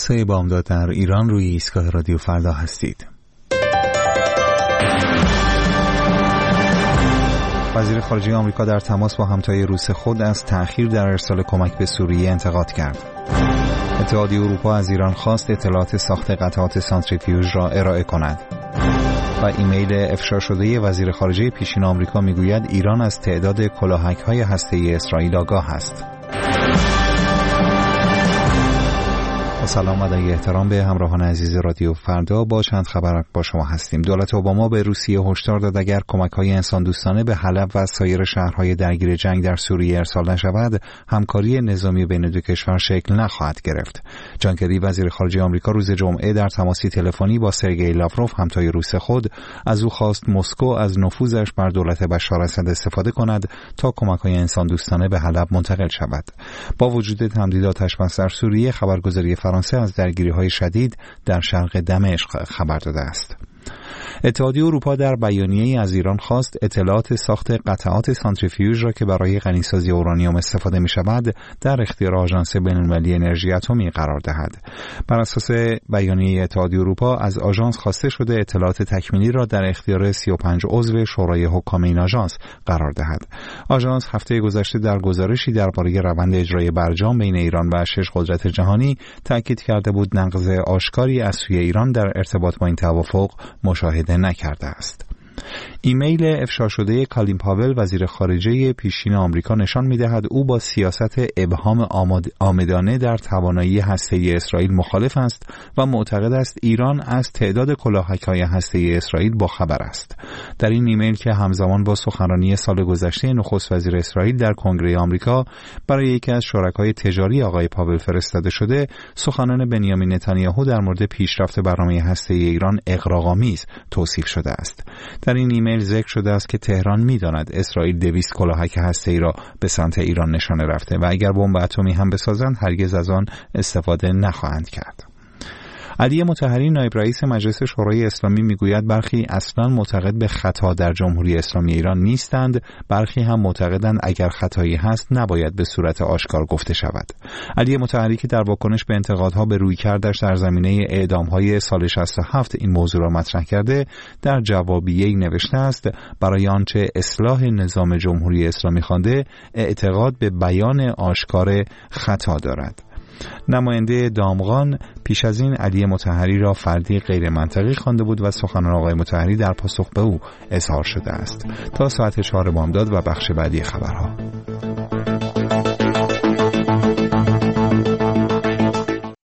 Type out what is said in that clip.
3 بامداد در ایران روی ایستگاه رادیو فردا هستید. وزیر خارجه آمریکا در تماس با همتای روس خود از تأخیر در ارسال کمک به سوریه انتقاد کرد. اتحادیه اروپا از ایران خواست اطلاعات ساخت قطعات سانتریفیوژ را ارائه کند. و ایمیل افشا شده وزیر خارجه پیشین آمریکا میگوید ایران از تعداد کلاهک‌های هسته‌ای اسرائیل آگاه است. سلام و احترام به همراهان عزیز رادیو فردا. با چند خبر با شما هستیم. دولت اوباما به روسیه هشدار داد اگر کمک‌های انسان‌دوستانه به حلب و سایر شهرهای درگیر جنگ در سوریه ارسال نشود، همکاری نظامی بین دو کشور شکل نخواهد گرفت. جان کری وزیر خارجه آمریکا روز جمعه در تماسی تلفنی با سرگئی لاوروف همتای روس خود از او خواست مسکو از نفوذش بر دولت بشار اسد استفاده کند تا کمک‌های انسان‌دوستانه به حلب منتقل شود. با وجود تمدیداتش در سوریه، خبرگزاری فرانسه از درگیری‌های شدید در شرق دمشق خبر داده است. اتحادیه اروپا در بیانیه‌ای از ایران خواست اطلاعات ساخت قطعات سانتریفیوژ را که برای غنیسازی اورانیوم استفاده می‌شود در اختیار آژانس بین‌المللی انرژی اتمی قرار دهد. بر اساس بیانیه اتحادیه اروپا از آژانس خواسته شده اطلاعات تکمیلی را در اختیار 35 عضو شورای حکام این آژانس قرار دهد. آژانس هفته گذشته در گزارشی درباره روند اجرای برجام بین ایران و 6 قدرت جهانی تاکید کرده بود نقض آشکاری از سوی ایران در ارتباط با این توافق مشاهده نکرده است. ایمیل افشا شده کالین پاول وزیر خارجه پیشین آمریکا نشان می‌دهد او با سیاست ابهام آمدانه در توانایی هسته‌ای اسرائیل مخالف است و معتقد است ایران از تعداد کلاهک‌های هسته‌ای اسرائیل باخبر است. در این ایمیل که همزمان با سخنرانی سال گذشته نخست وزیر اسرائیل در کنگره آمریکا برای یکی از شرکای تجاری آقای پاول فرستاده شده، سخنان بنیامین نتانیاهو در مورد پیشرفت برنامه هسته‌ای ایران اغراق‌آمیز توصیف شده است. در این ایمیل ذکر شده است که تهران می‌داند اسرائیل 200 کلاهک هسته‌ای را به سمت ایران نشانه رفته و اگر بمب اتمی هم بسازند هرگز از آن استفاده نخواهند کرد. علی مطهری نایب رئیس مجلس شورای اسلامی میگوید برخی اصلا معتقد به خطا در جمهوری اسلامی ایران نیستند، برخی هم معتقدند اگر خطایی هست نباید به صورت آشکار گفته شود. علی مطهری که در واکنش به انتقادها به رویکردش در زمینه اعدام‌های سال 67 این موضوع را مطرح کرده، در جوابیه‌ای نوشته است برای آنچه اصلاح نظام جمهوری اسلامی خوانده اعتقاد به بیان آشکار خطا دارد. نماینده دامغان پیش از این علی مطهری را فردی غیر منطقی خوانده بود و سخنان آقای مطهری در پاسخ به او اظهار شده است. تا ساعت 4 بامداد و بخش بعدی خبرها.